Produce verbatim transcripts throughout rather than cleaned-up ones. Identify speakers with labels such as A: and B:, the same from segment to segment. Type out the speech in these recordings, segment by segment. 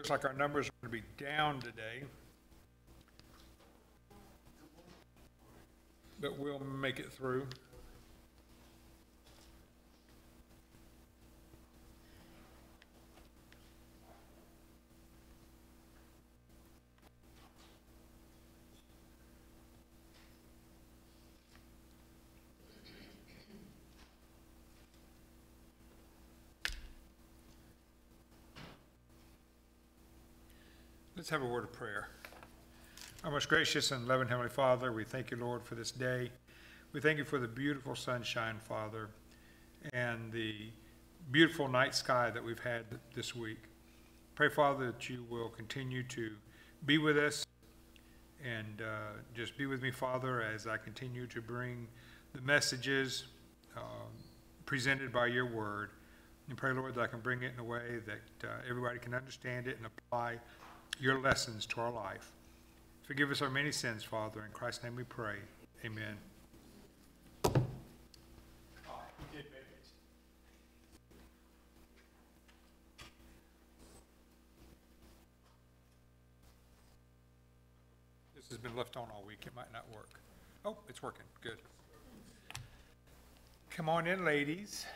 A: looks like our numbers are going to be down today. But we'll make it through. Let's have a word of prayer. Our most gracious and loving Heavenly Father, we thank you, Lord, for this day. We thank you for the beautiful sunshine, Father, and the beautiful night sky that we've had this week. Pray, Father, that you will continue to be with us and uh, just be with me, Father, as I continue to bring the messages uh, presented by your word. And pray, Lord, that I can bring it in a way that uh, everybody can understand it and apply your lessons to our life. Forgive us our many sins, Father. In Christ's name we pray. Amen. This has been left on all week. It might not work. Oh, it's working. Good. Come on in, ladies.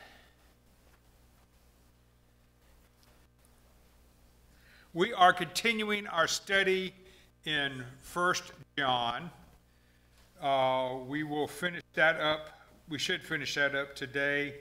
A: We are continuing our study in First John. Uh, we will finish that up. We should finish that up today.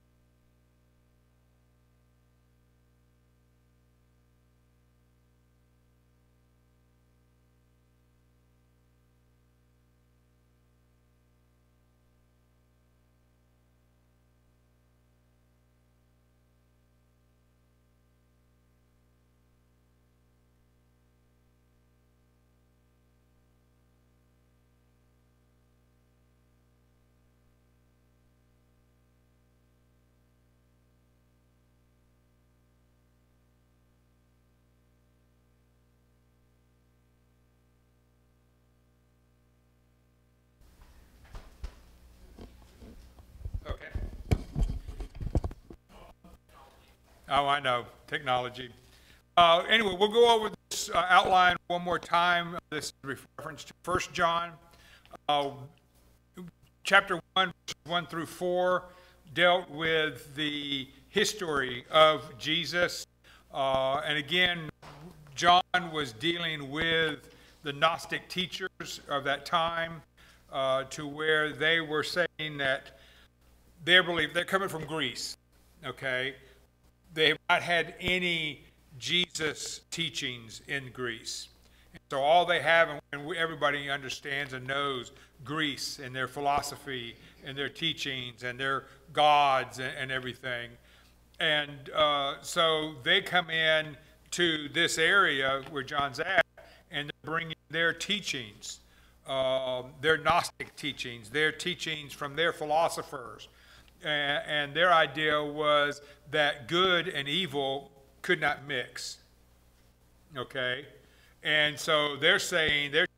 A: Oh, I know, technology. Uh, anyway, we'll go over this uh, outline one more time. This is reference to First John. Uh, chapter one, verses one through four, dealt with the history of Jesus. Uh, and again, John was dealing with the Gnostic teachers of that time, uh, to where they were saying that they believe they're coming from Greece, okay? They have not had any Jesus teachings in Greece. And so all they have, and everybody understands and knows Greece and their philosophy and their teachings and their gods and, and everything. And uh, so they come in to this area where John's at, and they're bringing their teachings, uh, their Gnostic teachings, their teachings from their philosophers. And, and their idea was that good and evil could not mix, okay? And so they're saying, they're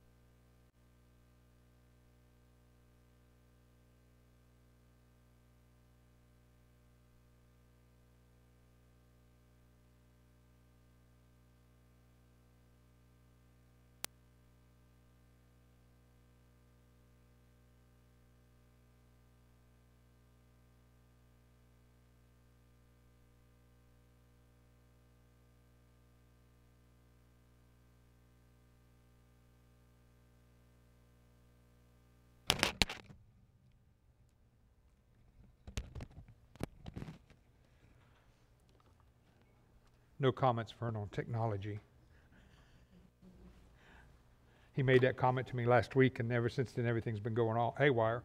A: no comments, Vern, on technology. He made that comment to me last week, and ever since then, everything's been going all haywire.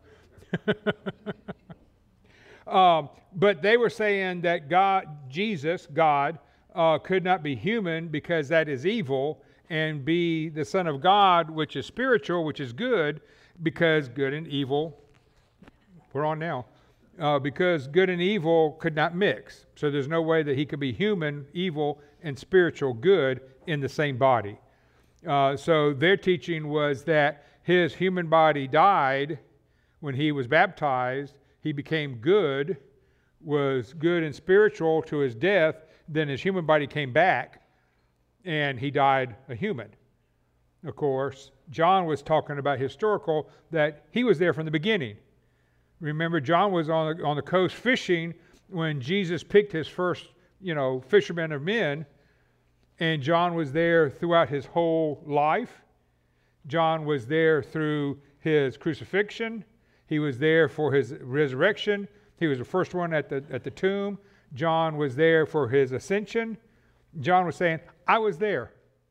A: um, but they were saying that God, Jesus, God, uh, could not be human because that is evil, and be the Son of God, which is spiritual, which is good, because good and evil, we're on now, uh, because good and evil could not mix. So there's no way that he could be human, evil, and spiritual good in the same body. Uh, so their teaching was that his human body died when he was baptized. He became good, was good and spiritual to his death. Then his human body came back, and he died a human. Of course, John was talking about historical, that he was there from the beginning. Remember, John was on the, on the coast fishing when Jesus picked his first, you know, fisherman of men, and John was there throughout his whole life. John was there through his crucifixion. He was there for his resurrection. He was the first one at the at the tomb. John was there for his ascension. John was saying, I was there.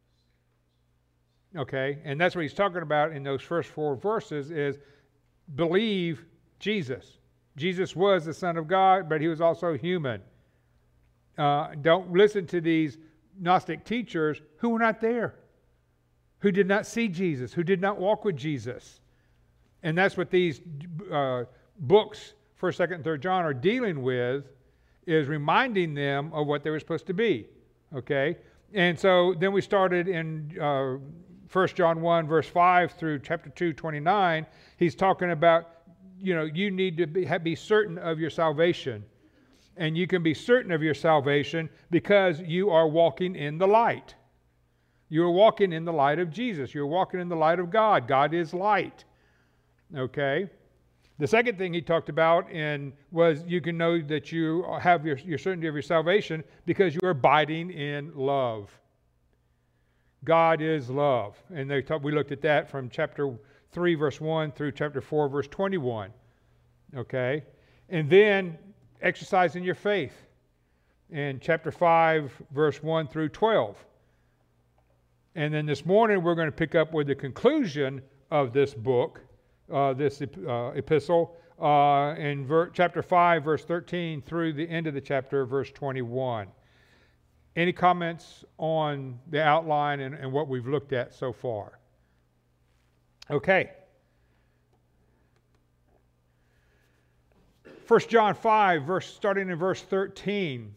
A: Okay, and that's what he's talking about in those first four verses is believe Jesus. Jesus was the Son of God, but he was also human. Uh, don't listen to these Gnostic teachers who were not there, who did not see Jesus, who did not walk with Jesus. And that's what these uh, books, First, Second, and Third John, are dealing with, is reminding them of what they were supposed to be. Okay? And so then we started in uh, First John one, verse five through chapter two, twenty-nine. He's talking about, you know, you need to be, be certain of your salvation. And you can be certain of your salvation because you are walking in the light. You're walking in the light of Jesus. You're walking in the light of God. God is light. Okay? The second thing he talked about in was you can know that you have your, your certainty of your salvation because you are abiding in love. God is love. And they talk, we looked at that from chapter three, verse one through chapter four, verse twenty-one. Okay? And then exercising your faith in chapter five, verse one through twelve. And then this morning we're going to pick up with the conclusion of this book, uh, this uh, epistle, uh, in ver- chapter five, verse thirteen through the end of the chapter, verse twenty-one. Any comments on the outline and, and what we've looked at so far? Okay. First John five, verse, starting in verse thirteen.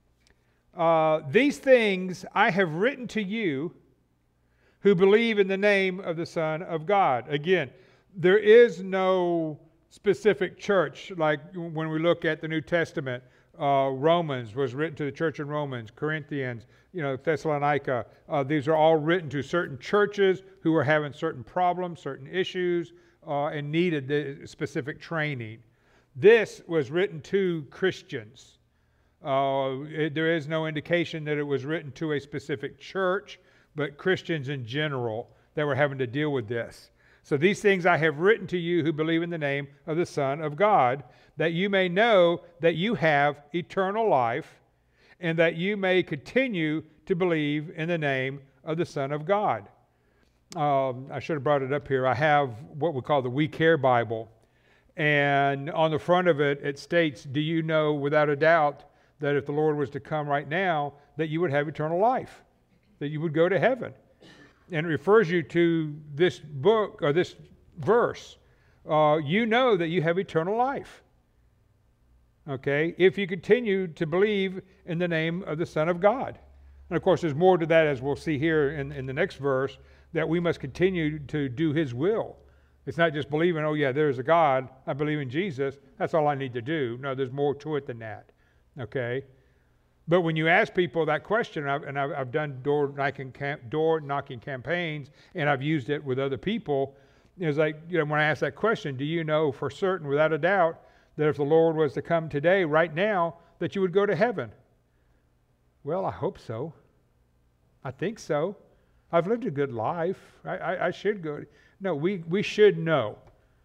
A: Uh, These things I have written to you who believe in the name of the Son of God. Again, there is no specific church, like when we look at the New Testament. Uh, Romans was written to the church in Romans, Corinthians, you know, Thessalonica. Uh, these are all written to certain churches who are having certain problems, certain issues, uh, and needed the specific training. This was written to Christians. Uh, it, there is no indication that it was written to a specific church, but Christians in general that were having to deal with this. So these things I have written to you who believe in the name of the Son of God, that you may know that you have eternal life, and that you may continue to believe in the name of the Son of God. Um, I should have brought it up here. I have what we call the We Care Bible. And on the front of it, it states, do you know without a doubt that if the Lord was to come right now, that you would have eternal life, that you would go to heaven? And it refers you to this book, or this verse. Uh, you know that you have eternal life. Okay? If you continue to believe in the name of the Son of God. And of course, there's more to that, as we'll see here in, in the next verse, that we must continue to do His will. It's not just believing, oh yeah, there's a God, I believe in Jesus, that's all I need to do. No, there's more to it than that. Okay? But when you ask people that question, and I've, and I've, I've done door knocking, camp, door knocking campaigns, and I've used it with other people, it's like, you know, when I ask that question, do you know for certain, without a doubt, that if the Lord was to come today, right now, that you would go to heaven? Well, I hope so. I think so. I've lived a good life. I, I, I should go. No, we, we should know.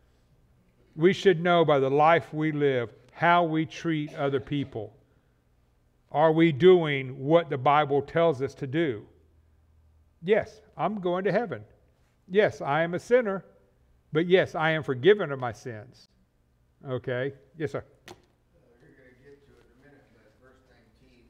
A: We should know by the life we live, how we treat other people. Are we doing what the Bible tells us to do? Yes, I'm going to heaven. Yes, I am a sinner, but yes, I am forgiven of my sins. Okay? Yes, sir.
B: Uh, you're going to get to it in a minute, but verse nineteen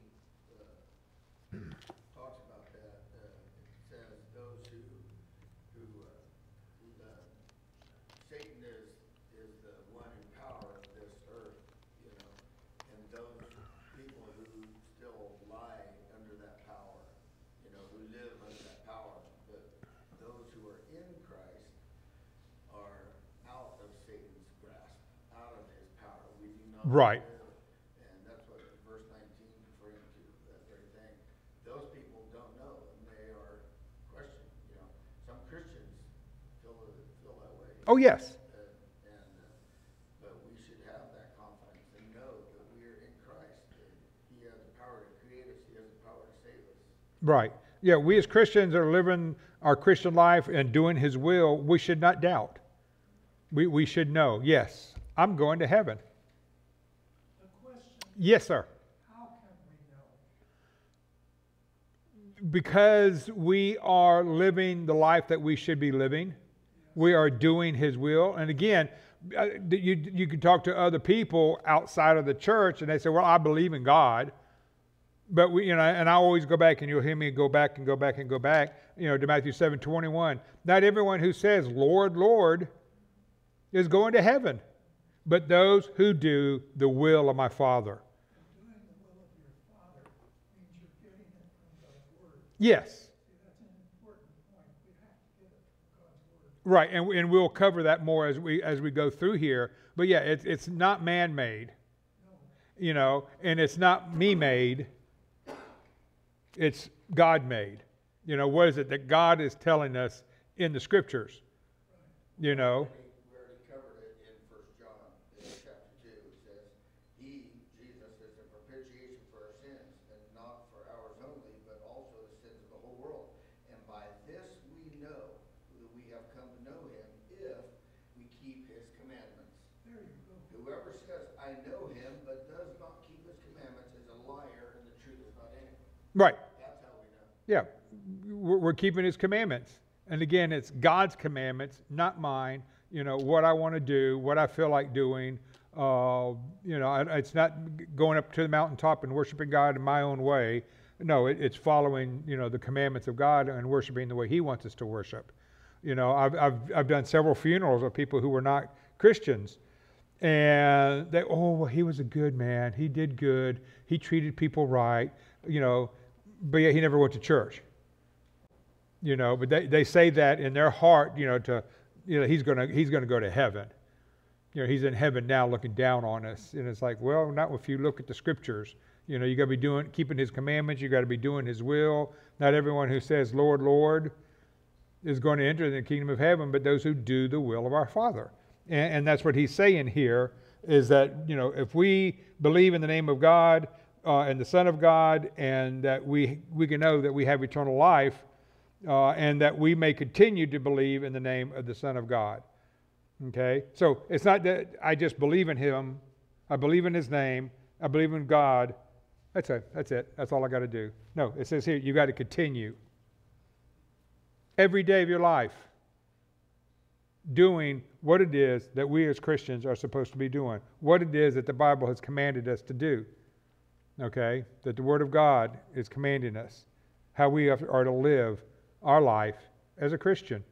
B: uh, talks about that. Uh, it says those who, who uh, uh, Satan is, is the one in power of this earth, you know, and those people who still lie under that power, you know, who live under that power. But those who are in Christ are out of Satan's grasp, out of his power. We do not
A: Right.
B: live, and that's what verse nineteen is referring to, that very thing. Those people don't know, and they
A: Oh, yes.
B: Uh, and, uh, but we should have that confidence and know that we are in Christ, that He has the power to create us, He has the power to save us.
A: Right. Yeah, we as Christians are living our Christian life and doing His will. We should not doubt. We, we should know, yes, I'm going to heaven.
C: A question,
A: Yes, sir.
C: how can we know?
A: Because we are living the life that we should be living. We are doing His will. And again, uh, you, you can talk to other people outside of the church and they say, well, I believe in God. But we, you know, and I always go back, and you'll hear me go back and go back and go back, you know, to Matthew seven twenty-one. Not everyone who says, Lord, Lord, is going to heaven, but those who do the will of my Father.
C: And doing the will of your Father means you're getting it from God's Word.
A: Yes.
C: See, that's an important point. We have to get it from God's Word.
A: Right, and, and we'll cover that more as we as we go through here. But yeah, it's it's not man-made,
C: No,
A: you know, and it's not me-made. It's God-made. You know, what is it that God is telling us in the Scriptures? You know,
B: We already covered it in First John, in chapter two. It says, He, Jesus, is the propitiation for our sins, and not for ours only, but also the sins of the whole world. And by this we know that we have come to know Him, if we keep His commandments.
C: there you go.
B: Whoever says, I know Him, but does not keep His commandments is a liar, and the truth is not in him.
A: right.
B: That's how we know.
A: Yeah, we're we're keeping His commandments. And again, it's God's commandments, not mine. You know, what I want to do, what I feel like doing. Uh, you know, I- it's not going up to the mountaintop and worshiping God in my own way. No, it, it's following, you know, the commandments of God and worshiping the way He wants us to worship. You know, I've, I've, I've done several funerals of people who were not Christians. And they, oh, well, he was a good man. He did good. He treated people right. You know, but yet he never went to church. You know, but they, they say that in their heart, you know, to, you know, he's gonna he's gonna go to heaven. You know, he's in heaven now looking down on us. And it's like, well, not if you look at the Scriptures. You know, you gotta be doing keeping His commandments, you gotta be doing His will. Not everyone who says, Lord, Lord, is going to enter the kingdom of heaven, but those who do the will of our Father. And, and that's what he's saying here, is that, you know, if we believe in the name of God uh, and the Son of God, and that we we can know that we have eternal life, uh, and that we may continue to believe in the name of the Son of God. Okay? So it's not that I just believe in Him, I believe in His name, I believe in God. That's it. That's it. That's all I got to do. No, it says here, you got to continue. Every day of your life, doing what it is that we as Christians are supposed to be doing, what it is that the Bible has commanded us to do, okay, that the Word of God is commanding us, how we are to live our life as a Christian.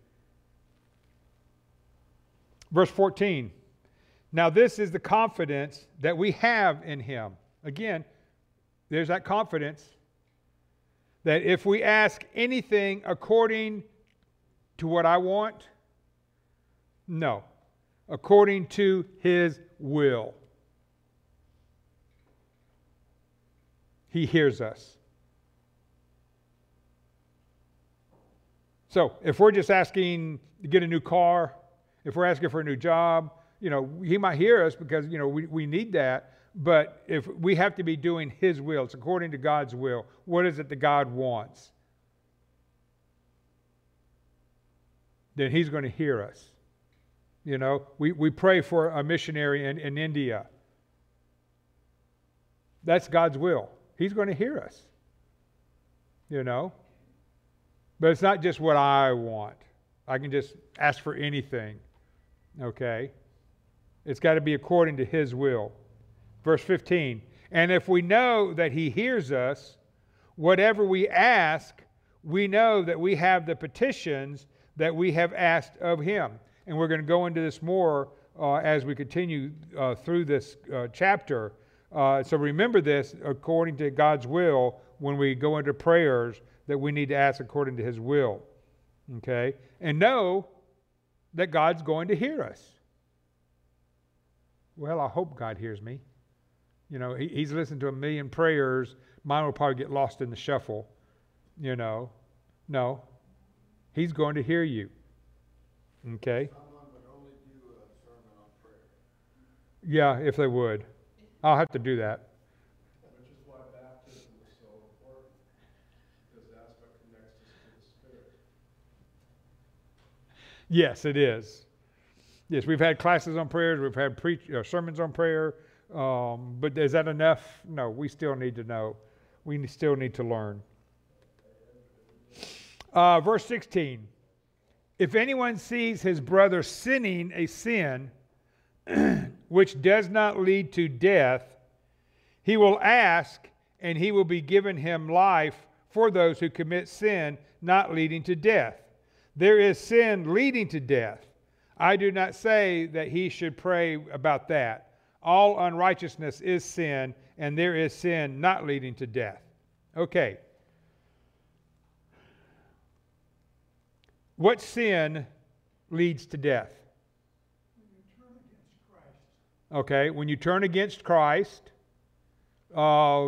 A: Verse fourteen, now this is the confidence that we have in Him. Again, there's that confidence that if we ask anything according to what I want, no, according to His will, He hears us. So if we're just asking to get a new car, if we're asking for a new job, you know, He might hear us because, you know, we, we need that. But if we have to be doing His will, it's according to God's will. What is it that God wants? Then He's going to hear us. You know, we, we pray for a missionary in, in India. That's God's will. He's going to hear us. You know? But it's not just what I want. I can just ask for anything. Okay? It's got to be according to His will. Verse fifteen, and if we know that He hears us, whatever we ask, we know that we have the petitions that we have asked of Him. And we're going to go into this more uh, as we continue uh, through this uh, chapter. Uh, so remember this, according to God's will, when we go into prayers, that we need to ask according to His will. Okay? And know that God's going to hear us. Well, I hope God hears me. You know, he, he's listened to a million prayers. Mine will probably get lost in the shuffle. You know, no. He's going to hear you. Okay?
B: Someone would only
A: Yeah, if they would. I'll have to do that.
D: Which is why baptism is so important, because that's what connects us to the Spirit.
A: Yes, it is. Yes, we've had classes on prayers, we've had preach, uh, sermons on prayer, um, but is that enough? No, we still need to know. We ne- still need to learn. Uh, verse sixteen. If anyone sees his brother sinning a sin which does not lead to death, he will ask, and he will be given him life for those who commit sin not leading to death. There is sin leading to death. I do not say that he should pray about that. All unrighteousness is sin, and there is sin not leading to death. Okay. What sin leads to death?
C: When you turn against Christ.
A: Okay, when you turn against Christ, uh,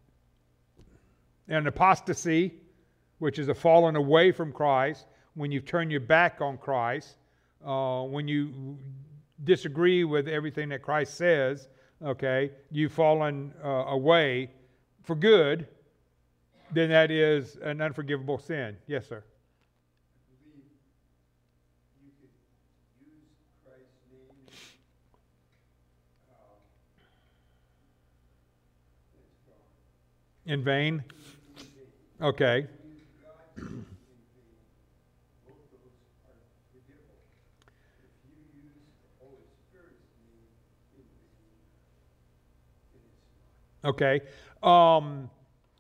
A: an apostasy, which is a falling away from Christ, when you turn your back on Christ, uh, when you disagree with everything that Christ says, okay, you've fallen uh, away for good, then that is an unforgivable sin. Yes, sir.
B: I believe you could use Christ's name. um, It's gone.
A: In vain?
B: In vain.
A: Okay.
B: Use God's name in vain. Both those are forgivable. If you use the Holy Spirit's name in vain, then it's not.
A: Okay. Um,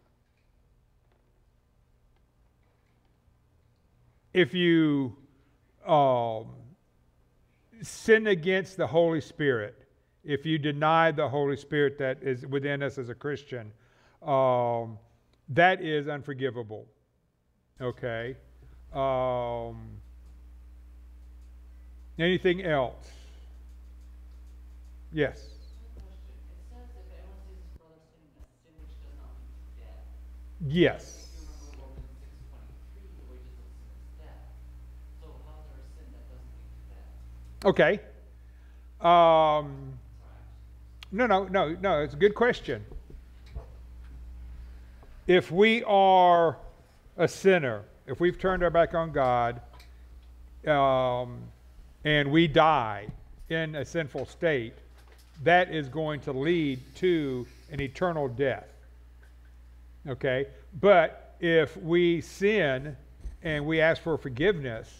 A: if you um, sin against the Holy Spirit, if you deny the Holy Spirit that is within us as a Christian, um, that is unforgivable. Okay. Um, anything else? Yes.
E: Question. It says if anyone sees his brother sinning a sin which does not lead to death.
A: Yes.
E: If you remember Romans six twenty-three, the wages of sin is death. So how's there a sin that doesn't lead to death?
A: Okay. Um,
E: Sorry.
A: no, no, no, no. It's a good question. If we are a sinner, if we've turned our back on God, um, and we die in a sinful state, that is going to lead to an eternal death. Okay? But if we sin and we ask for forgiveness,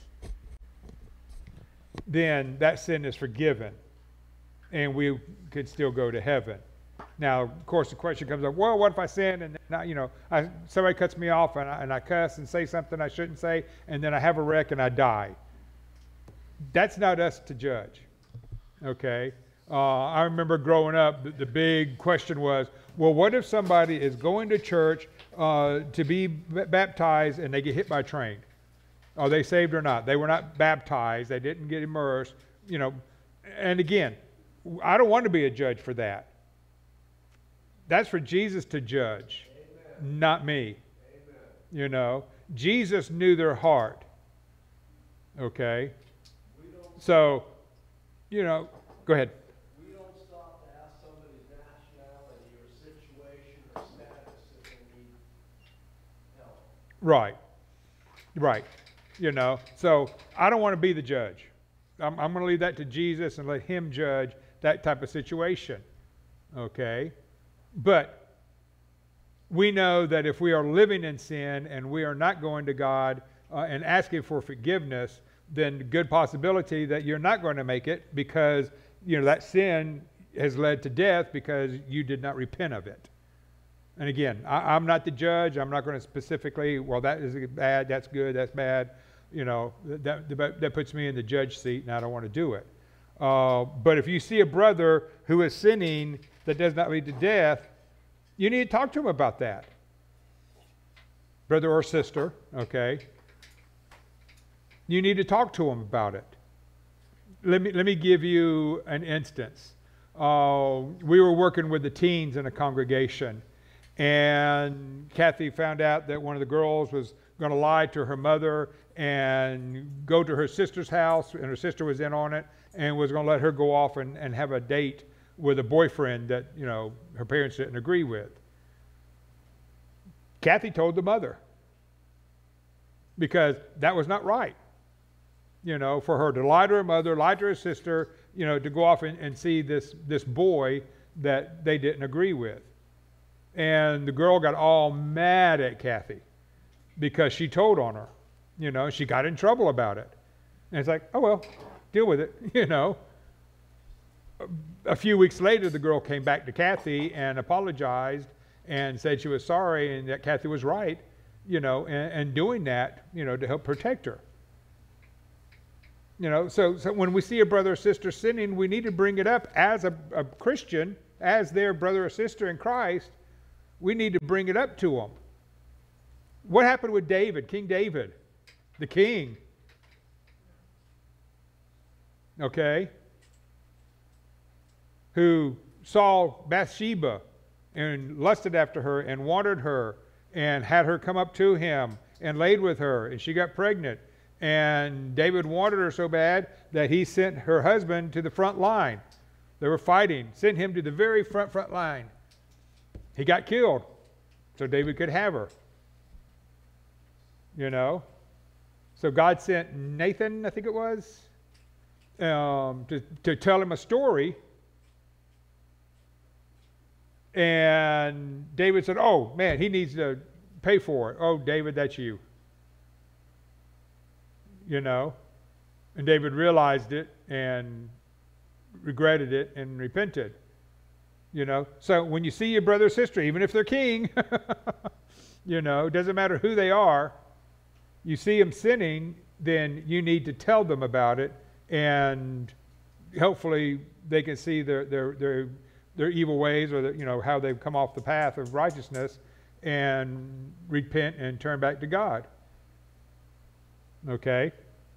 A: then that sin is forgiven and we could still go to heaven. Now, of course, the question comes up, well, what if I sin and then I, you know, I, somebody cuts me off and I, and I cuss and say something I shouldn't say, and then I have a wreck and I die? That's not us to judge. Okay? Uh, I remember growing up, the, the big question was, well, what if somebody is going to church uh, to be b- baptized and they get hit by a train? Are they saved or not? They were not baptized. They didn't get immersed. You know, and again, I don't want to be a judge for that. That's for Jesus to judge, Amen. Not me. Amen. You know, Jesus knew their heart. Okay? So, you know, go ahead.
D: We don't stop to ask somebody's nationality or situation or status if they need help.
A: Right. Right. You know, so I don't want to be the judge. I'm, I'm going to leave that to Jesus and let him judge that type of situation. Okay? But we know that if we are living in sin and we are not going to God uh, and asking for forgiveness, then good possibility that you're not going to make it because, you know, that sin has led to death because you did not repent of it. And again, I, I'm not the judge. I'm not going to specifically, well, that is bad, that's good, that's bad. You know, that, that, that puts me in the judge seat and I don't want to do it. Uh, but if you see a brother who is sinning that does not lead to death, you need to talk to him about that. Brother or sister, okay? You need to talk to him about it. Let me, let me give you an instance. Uh, we were working with the teens in a congregation, and Kathy found out that one of the girls was going to lie to her mother and go to her sister's house, and her sister was in on it, and was going to let her go off and, and have a date with a boyfriend that, you know, her parents didn't agree with. Kathy told the mother because that was not right. You know, for her to lie to her mother, lie to her sister, you know, to go off and, and see this, this boy that they didn't agree with. And the girl got all mad at Kathy because she told on her. You know, she got in trouble about it. And it's like, oh, well, deal with it, you know. A few weeks later, the girl came back to Kathy and apologized and said she was sorry and that Kathy was right, you know, and, and doing that, you know, to help protect her. You know, so, so when we see a brother or sister sinning, we need to bring it up as a, a Christian, as their brother or sister in Christ. We need to bring it up to them. What happened with David, King David, the king? Okay? Who saw Bathsheba and lusted after her and wanted her and had her come up to him and laid with her, and she got pregnant. And David wanted her so bad that he sent her husband to the front line. They were fighting, sent him to the very front, front line. He got killed so David could have her. You know? So God sent Nathan, I think it was, um, to, to tell him a story. And David said, oh, man, he needs to pay for it. Oh, David, that's you. You know? And David realized it and regretted it and repented. You know? So when you see your brother or sister, even if they're king, you know, it doesn't matter who they are, you see them sinning, then you need to tell them about it, and hopefully they can see their their their their evil ways, or the, you know, how they've come off the path of righteousness, and repent and turn back to God. Okay?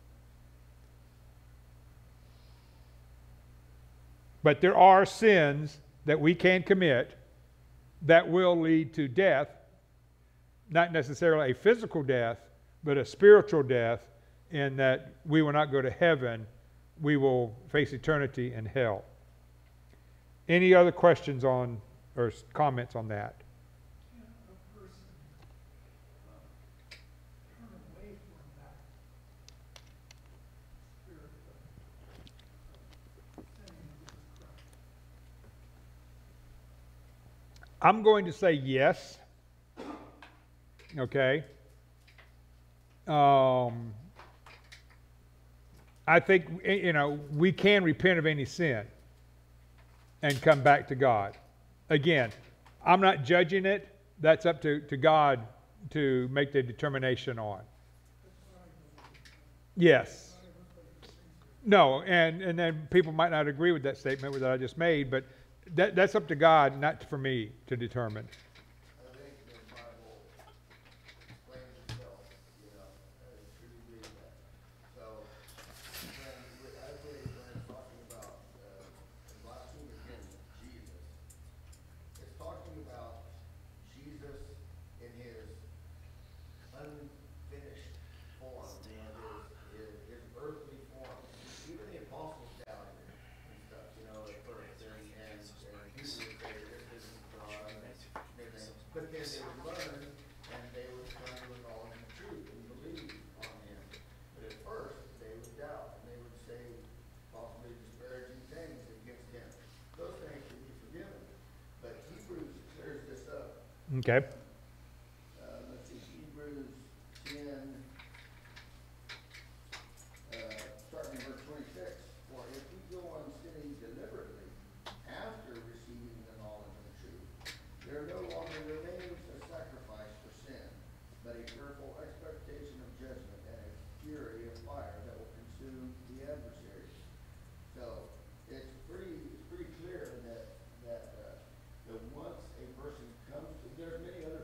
A: But there are sins that we can commit that will lead to death, not necessarily a physical death, but a spiritual death, in that we will not go to heaven, we will face eternity in hell. Any other questions on or comments on that?
C: Can a person uh, turn away from that spirit of sinning against Christ?
A: I'm going to say yes. Okay. Um, I think, you know, we can repent of any sin and come back to God. Again, I'm not judging it. That's up to, to God to make the determination on. Yes. No, and, and then people might not agree with that statement that I just made, but that, that's up to God, not for me to determine.
B: I think the Bible explains itself, you know, I truly believe that. So, when, we- I believe when it's talking about, uh, blasphemy against Jesus, it's talking about Jesus in his unfinished form, you know, his, his, his earthly form. Even the apostles doubted it and stuff, you know, at first, and, and, and people would say, this isn't God, and then they, but then they would learn, and they would come to the knowledge of truth and believe on him. But at first, they would doubt, and they would say possibly disparaging things against him. Those things can be forgiven. But Hebrews clears this up.
A: Okay.
B: Uh, let's see, Hebrews ten, uh, starting in verse twenty-six. For if we go on sinning deliberately after receiving the knowledge of the truth, there no longer remains a sacrifice for sin, but a fearful expectation of judgment and a fury of fire that will consume the adversaries. So it's pretty, it's pretty clear that, that, uh, that once a person comes, there's many other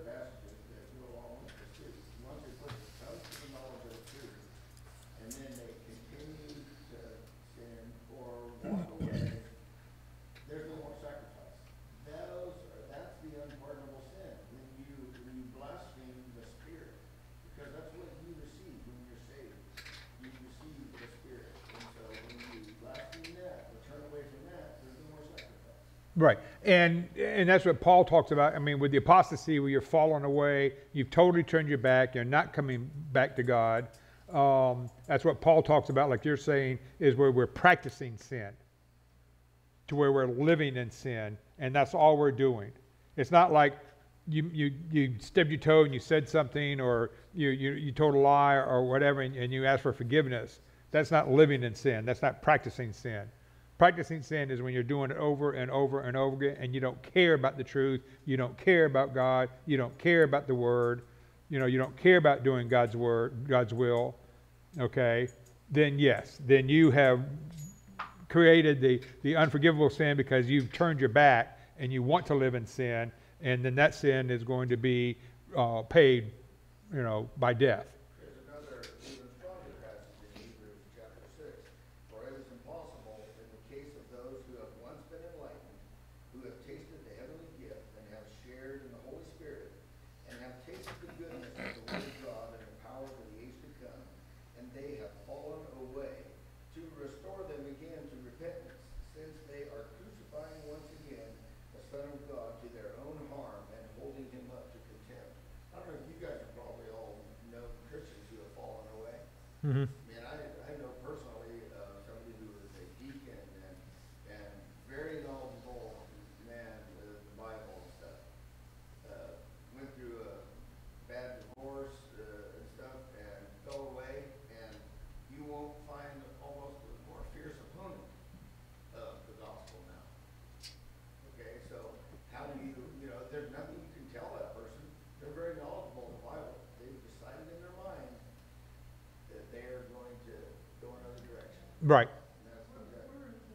A: Right. And and that's what Paul talks about. I mean, with the apostasy, where you're falling away, you've totally turned your back, you're not coming back to God. Um, that's what Paul talks about, like you're saying, is where we're practicing sin, to where we're living in sin, and that's all we're doing. It's not like you you, you stubbed your toe and you said something, or you, you, you told a lie or whatever, and, and you ask for forgiveness. That's not living in sin. That's not practicing sin. Practicing sin is when you're doing it over and over and over again, and you don't care about the truth, you don't care about God, you don't care about the Word, you know, you don't care about doing God's word, God's will, okay? Then yes, then you have created the, the unforgivable sin because you've turned your back and you want to live in sin, and then that sin is going to be uh, paid, you know, by death.
B: There's another even stronger passage in Hebrews chapter six. For it is impossible in the case of those who have once been enlightened, who have tasted the heavenly gift and have shared in the Holy Spirit, and have tasted the goodness of the Word of God and the power of the age to come, and they have fallen away, to restore them again to repentance, since they are crucifying once again the Son of God to their own harm and holding him up to contempt. I don't know if you guys are probably all know Christians who have fallen away.
A: Mm-hmm.
B: I mean, I, I know personally uh, somebody who was a deacon and, and very knowledgeable man with the Bible and stuff. Uh, went through a bad divorce uh, and stuff and fell away, and you won't find almost a more fierce opponent of the gospel now. Okay, so how do you, you know, there's nothing you can tell that person. They're very knowledgeable in the Bible. They've decided in their mind that they are going to go another direction.
A: Right.
B: And that's what that,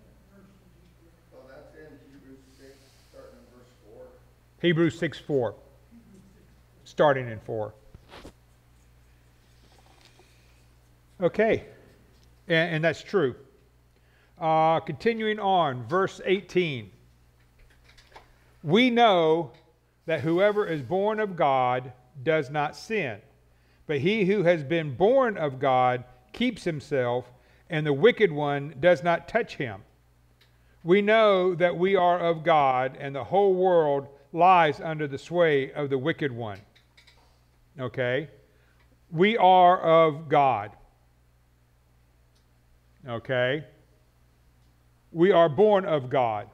B: well, that's in Hebrews six, starting in verse four.
A: Hebrews six four, starting in four. Okay, and, and that's true. Uh, continuing on, verse eighteen. We know that whoever is born of God does not sin, but he who has been born of God keeps himself, and the wicked one does not touch him. We know that we are of God, and the whole world lies under the sway of the wicked one. Okay? We are of God. Okay? We are born of God.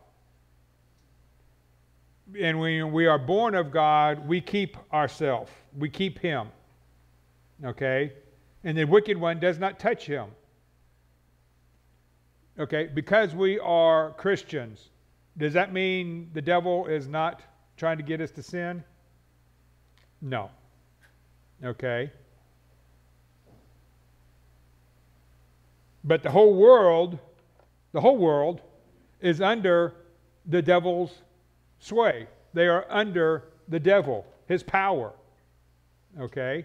A: And when we are born of God, we keep ourselves. We keep him. Okay? And the wicked one does not touch him. Okay? Because we are Christians, does that mean the devil is not trying to get us to sin? No. Okay? But the whole world, the whole world is under the devil's sway. They are under the devil, his power. Okay?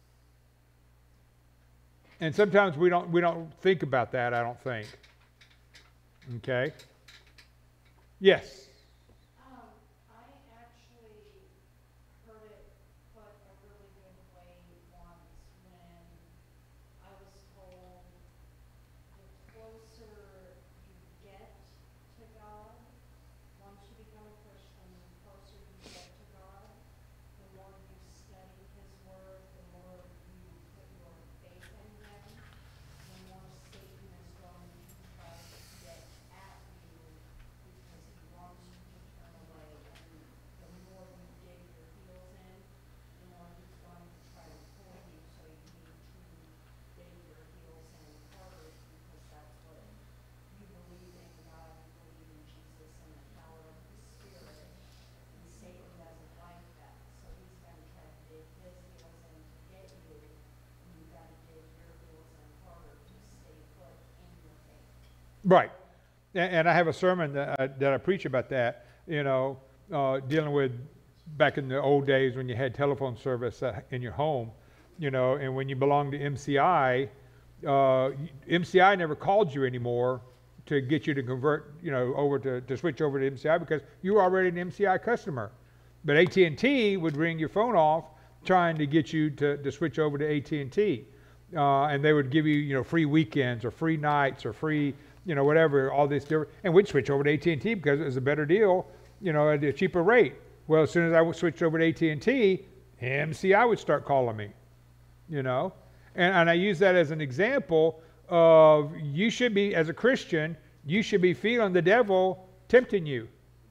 A: And sometimes we don't we don't think about that, I don't think. Okay? Yes.
F: Um, I actually heard it put a really good way once when I was told the closer you get to God, once you become a Christian, the closer you get to God, the more you study His Word, the more you put your faith in Him, the more Satan is going to try to get at you because he wants you to turn away. And the more you dig your heels in, the more he's going to try to pull you. So you need to dig your heels in harder because that's what you believe in God, you believe in Jesus and the power of the Spirit. And Satan doesn't like that. So he's going to try to dig his heels in to get you. And you've got to dig your heels in harder to stay put in your faith.
A: Right. And, and I have a sermon that I, that I preach about that, you know, uh, dealing with back in the old days when you had telephone service uh, in your home, you know, and when you belonged to M C I, uh, M C I never called you anymore to get you to convert, you know, over to, to switch over to M C I because you were already an M C I customer. But A T and T would ring your phone off trying to get you to, to switch over to A T and T. Uh, and they would give you, you know, free weekends or free nights or free, you know, whatever, all this different, and we'd switch over to A T and T because it was a better deal, you know, at a cheaper rate. Well, as soon as I switched over to A T and T, M C I would start calling me, you know. And, and I use that as an example of you should be, as a Christian, you should be feeling the devil tempting you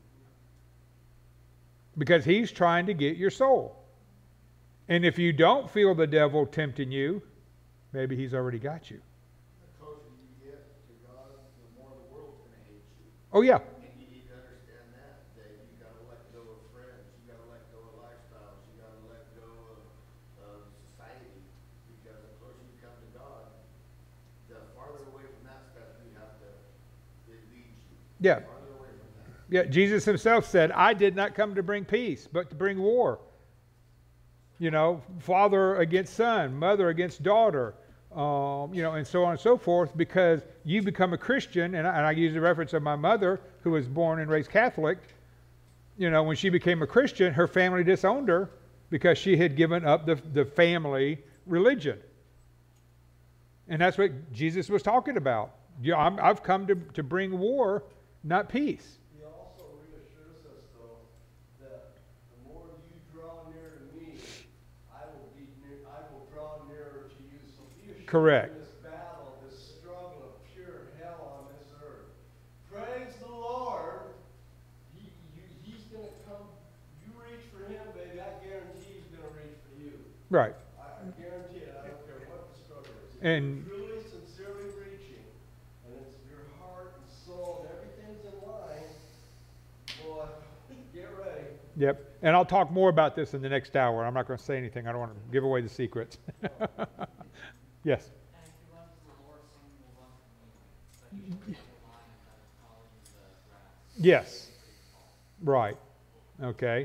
A: because he's trying to get your soul. And if you don't feel the devil tempting you, maybe he's already got you.
B: The closer you get to God, the more the world's going to hate you.
A: Oh, yeah.
B: And you need to understand that, that you got to let go of friends, you got to let go of lifestyles, you got to let go of, of society, because the closer you come to God, the farther away from that stuff you have to, it leads you.
A: Yeah.
B: Farther away from that.
A: Yeah, Jesus himself said, I did not come to bring peace, but to bring war. You know, father against son, mother against daughter, um, you know, and so on and so forth, because you become a Christian, and I, and I use the reference of my mother, who was born and raised Catholic. You know, when she became a Christian, her family disowned her because she had given up the, the family religion. And that's what Jesus was talking about. Yeah, I'm, I've come to, to bring war, not peace.
D: He also reassures us, though, that the more you draw near to me, I will be near, I will draw nearer to you. So be assured
A: Correct.
D: in this battle, this struggle of pure hell on this earth. Praise the Lord. He, you, he's going to come. You reach for him, baby. I guarantee he's going to reach for you.
A: Right.
D: I, I guarantee it. I don't care what the struggle is. If
A: And-
D: you're truly, sincerely reaching, and it's your heart and soul, and everything's in line, boy, get ready.
A: Yep. And I'll talk more about this in the next hour. I'm not going to say anything. I don't want to give away the secrets. Yes.
E: And if you run to the Lord, someone will run from you. But you should keep the line that is calling the grass.
A: Yes. Right. Okay.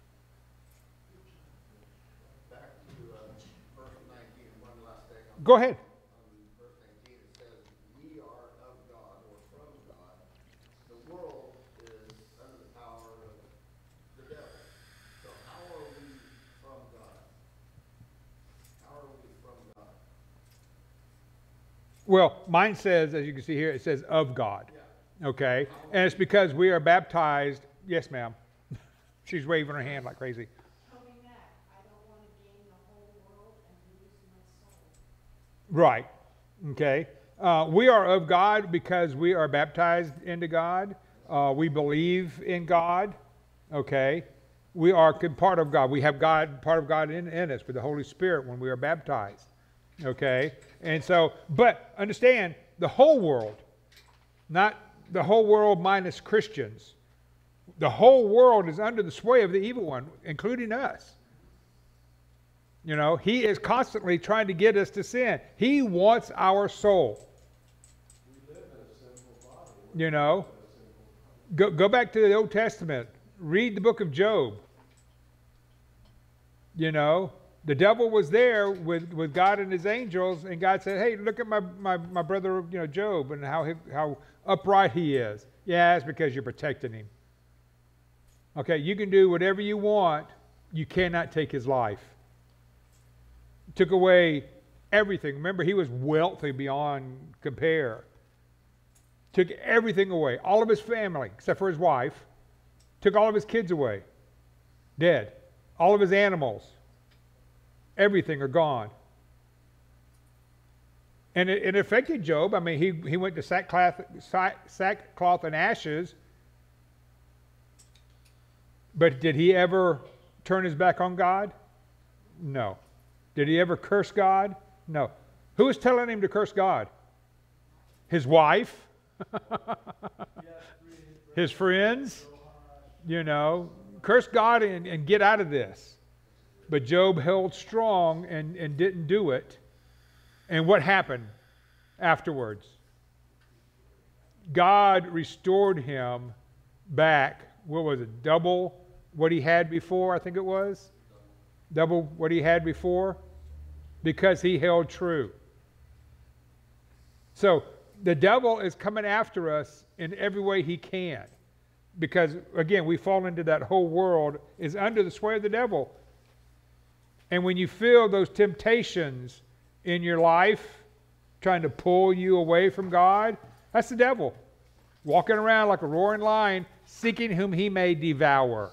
B: Back to, uh, verse nineteen, one last thing. on-
A: Go ahead.
B: On verse nineteen, it says, we are of God, or from God. The world is under the power of the devil. So how are we from God? How are we from God?
A: Well, mine says, as you can see here, it says of God.
B: Yeah.
A: Okay. And it's because we are baptized. Yes, ma'am. She's waving her hand like crazy.
F: Toby Mac, I don't want to gain the whole world and lose my soul.
A: Right. Okay. Uh, we are of God because we are baptized into God. Uh, we believe in God. Okay. We are con- part of God. We have God, part of God in, in us with the Holy Spirit when we are baptized. Okay. And so, but understand the whole world, not the whole world minus Christians. The whole world is under the sway of the evil one, including us. You know, he is constantly trying to get us to sin. He wants our soul.
D: We live in a sinful body.
A: You know, go, go back to the Old Testament. Read the book of Job. You know, the devil was there with, with God and his angels, and God said, hey, look at my, my, my brother, you know, Job, and how, he, how upright he is. Yeah, it's because you're protecting him. Okay, you can do whatever you want. You cannot take his life. Took away everything. Remember, he was wealthy beyond compare. Took everything away. All of his family, except for his wife. Took all of his kids away. Dead. All of his animals. Everything are gone. And it, it affected Job. I mean, he, he went to sackcloth, sackcloth and ashes. But did he ever turn his back on God? No. Did he ever curse God? No. Who was telling him to curse God? His wife? His friends? You know, curse God and, and get out of this. But Job held strong and, and didn't do it. And what happened afterwards? God restored him back. What was it? Double what he had before, I think it was. Double what he had before. Because he held true. So the devil is coming after us in every way he can. Because, again, we fall into that whole world is under the sway of the devil. And when you feel those temptations in your life trying to pull you away from God, That's the devil, walking around like a roaring lion, seeking whom he may devour.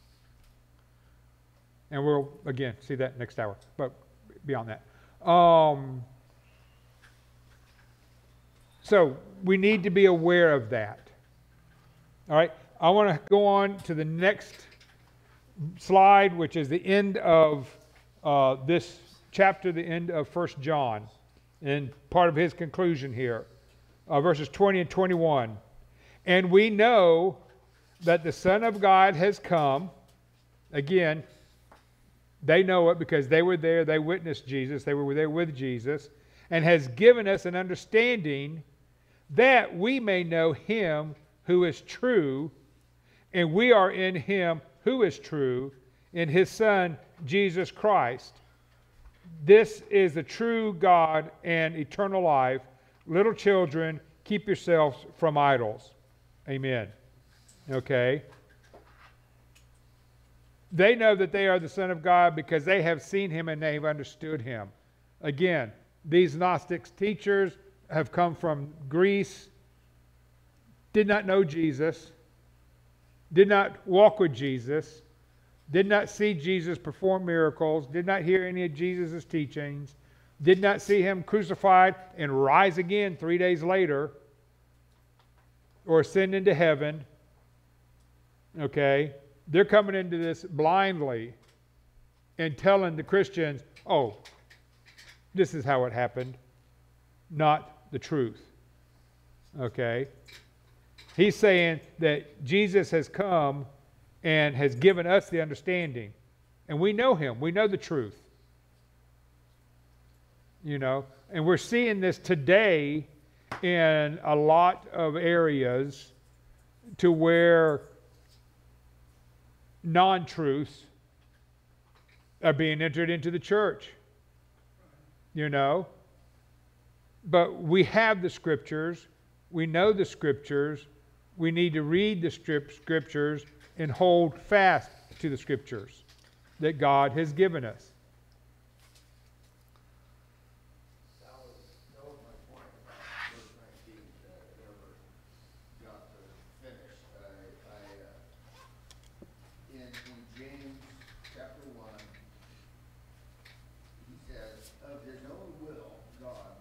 A: And we'll, again, see that next hour, but beyond that. Um, so we need to be aware of that. All right, I want to go on to the next slide, which is the end of uh, this chapter, the end of First John, and part of his conclusion here, uh, verses twenty and twenty-one. And we know that the Son of God has come. Again, they know it because they were there, they witnessed Jesus, they were there with Jesus, and has given us an understanding that we may know him who is true, and we are in him who is true, in his Son, Jesus Christ. This is the true God and eternal life. Little children, keep yourselves from idols. Amen. Okay? They know that they are the Son of God because they have seen him and they have understood him. Again, these Gnostics teachers have come from Greece, did not know Jesus, did not walk with Jesus, did not see Jesus perform miracles, did not hear any of Jesus' teachings, did not see him crucified and rise again three days later, or ascend into heaven. Okay? They're coming into this blindly and telling the Christians, oh, this is how it happened, not the truth. Okay? He's saying that Jesus has come and has given us the understanding. And we know him. We know the truth. You know, and we're seeing this today in a lot of areas to where non-truths are being entered into the church. You know? But we have the scriptures. We know the scriptures. We need to read the scriptures and hold fast to the scriptures that God has given us.
B: That was, that was my point about verse nineteen, that I never got to finish. I, I, uh, in, in James chapter one, he says, of his own will, God,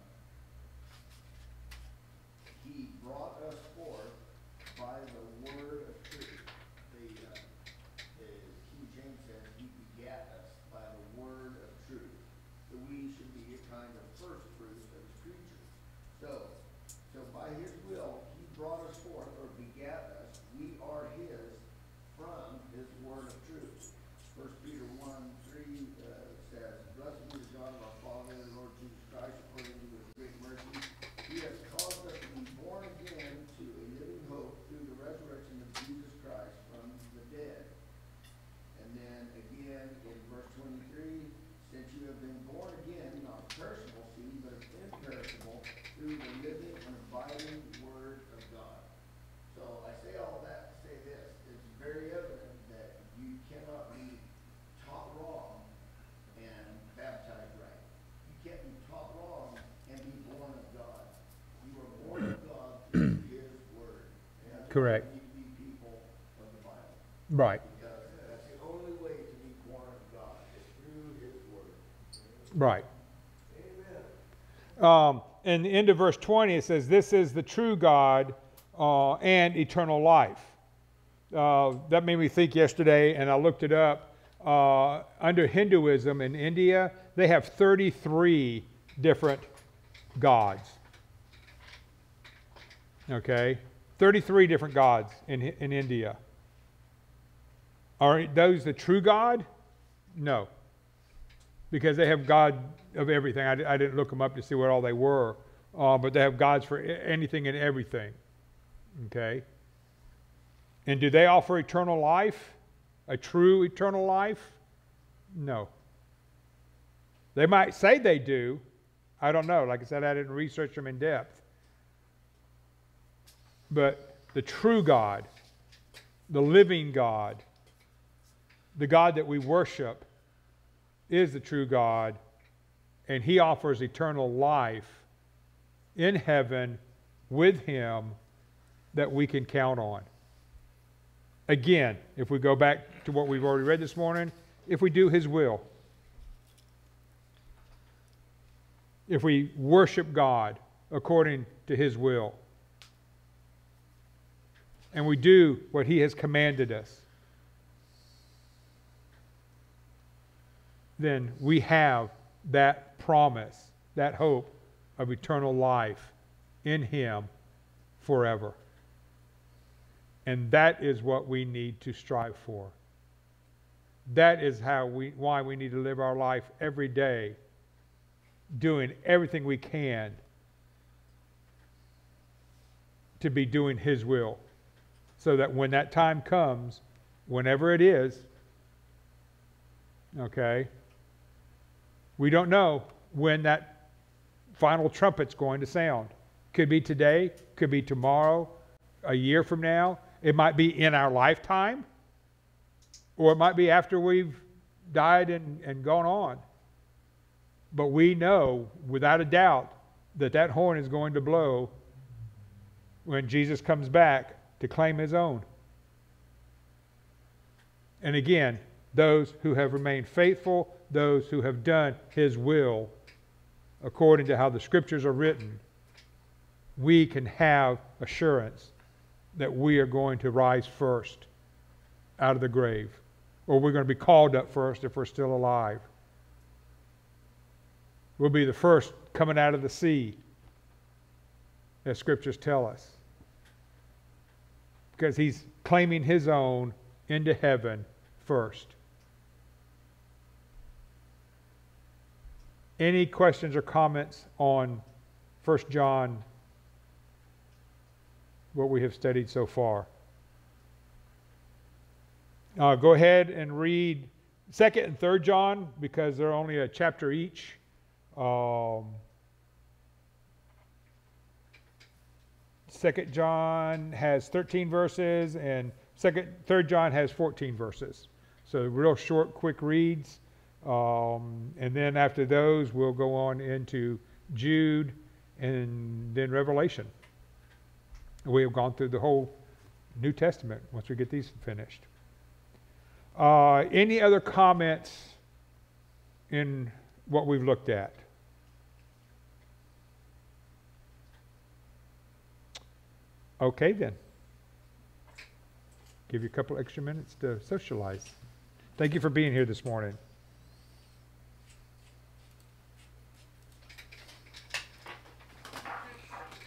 B: he brought us forth by the word of truth. The, uh, the King James says, he begat us by the word of truth, that we should be a kind of first fruits of his creatures. So, so by his will, he brought us forth, or begat us. We are his from his word of truth. First Peter one, three uh, says, blessed be the God of our Father, the Lord Jesus Christ, according to his great mercy. He has caused us to be born again to a living hope through the resurrection of Jesus Christ from the dead. And then again in verse twenty-three, since you have been born again, not of perishable seed, but of imperishable, through the living and abiding word of God. So I say all that to say this. It's very evident that you cannot be taught wrong and baptized right. You can't be taught wrong and be born of God. You are born of God through his word. And that's why
A: Correct.
B: you need to be people of the Bible.
A: Right.
B: Because that's the only way to be born of God, is through his word.
A: Right.
D: Amen.
A: Um, in the end of verse twenty, it says, this is the true God uh, and eternal life. Uh, that made me think yesterday, and I looked it up. Uh, under Hinduism in India, they have thirty-three different gods. Okay? thirty-three different gods in, in India. Are those the true God? No. Because they have God of everything. I, I didn't look them up to see what all they were. Uh, but they have gods for anything and everything. Okay? And do they offer eternal life? A true eternal life? No. They might say they do. I don't know. Like I said, I didn't research them in depth. But the true God, the living God, the God that we worship, is the true God, and he offers eternal life in heaven with him that we can count on. Again, if we go back to what we've already read this morning, if we do his will, if we worship God according to his will, and we do what he has commanded us, then we have that promise, that hope of eternal life in him forever. And that is what we need to strive for. That is how we, why we need to live our life every day, doing everything we can to be doing his will, so that when that time comes, whenever it is, okay, we don't know when that final trumpet's going to sound. Could be today, could be tomorrow, a year from now. It might be in our lifetime, or it might be after we've died and, and gone on. But we know, without a doubt, that that horn is going to blow when Jesus comes back to claim his own. And again, those who have remained faithful, those who have done his will, according to how the scriptures are written, we can have assurance that we are going to rise first out of the grave, or we're going to be called up first if we're still alive. We'll be the first coming out of the sea, as scriptures tell us, because he's claiming his own into heaven first. Any questions or comments on First John, what we have studied so far? Uh, go ahead and read Second and Third John, because they're only a chapter each. Um, Second John has thirteen verses, and Second, Third John has fourteen verses. So real short, quick reads. Um, and then after those, we'll go on into Jude and then Revelation. We have gone through the whole New Testament once we get these finished. Uh, any other comments in what we've looked at? Okay, then. Give you a couple extra minutes to socialize. Thank you for being here this morning.